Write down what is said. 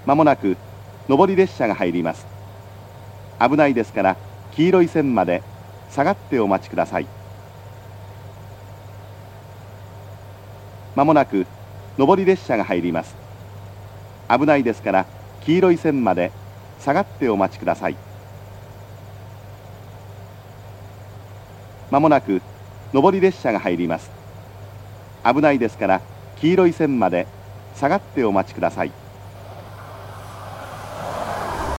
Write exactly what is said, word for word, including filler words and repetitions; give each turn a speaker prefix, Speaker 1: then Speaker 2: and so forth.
Speaker 1: まもなく上り列車が入ります。危ないですから黄色い線まで下がってお待ちください。まもなく上り列車が入ります。危ないですから黄色い線まで下がってお待ちください。まもなく上り列車が入ります。危ないですから黄色い線まで下がってお待ちください。